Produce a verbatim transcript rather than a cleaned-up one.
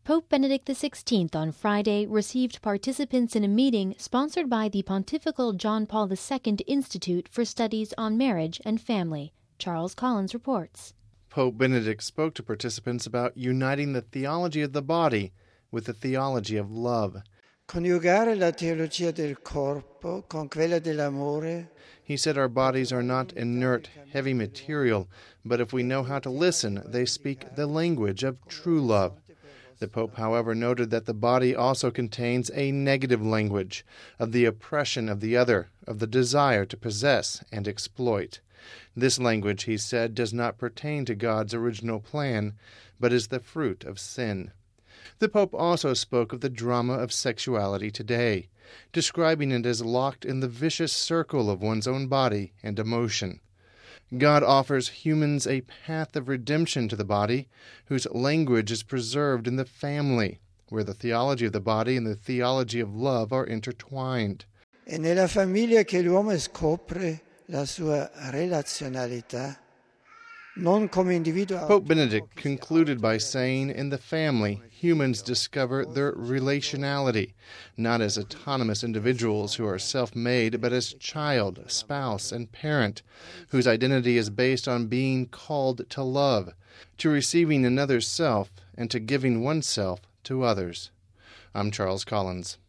Pope Benedict the sixteenth on Friday received participants in a meeting sponsored by the Pontifical John Paul the Second Institute for Studies on Marriage and Family. Charles Collins reports. Pope Benedict spoke to participants about uniting the theology of the body with the theology of love. Coniugare la teologia del corpo con quella dell'amore. He said our bodies are not inert, heavy material, but if we know how to listen, they speak the language of true love. The Pope, however, noted that the body also contains a negative language of the oppression of the other, of the desire to possess and exploit. This language, he said, does not pertain to God's original plan, but is the fruit of sin. The Pope also spoke of the drama of sexuality today, describing it as locked in the vicious circle of one's own body and emotion. God offers humans a path of redemption to the body, whose language is preserved in the family, where the theology of the body and the theology of love are intertwined. È nella famiglia che l'uomo scopre la sua relazionalità, non come individuo. Pope Benedict concluded by saying, in the family, humans discover their relationality, not as autonomous individuals who are self-made, but as child, spouse, and parent, whose identity is based on being called to love, to receiving another's self, and to giving oneself to others. I'm Charles Collins.